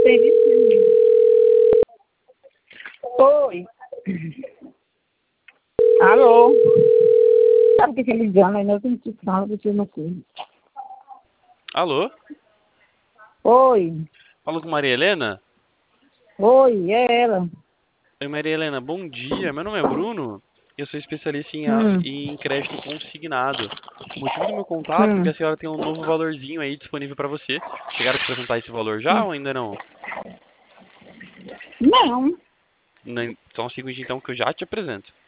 Oi. Alô? Sabe que ligando aí, nós não te falamos que eu não sei. Alô? Oi. Falou com Maria Helena? Oi, é ela. Oi, Maria Helena, bom dia. Meu nome é Bruno. Eu sou especialista Hum, em crédito consignado. O motivo do meu contato é porque hum, a senhora tem um novo valorzinho aí disponível para você. Chegaram a apresentar esse valor já hum. ou ainda não? Não. Então, é o seguinte, então, que eu já te apresento.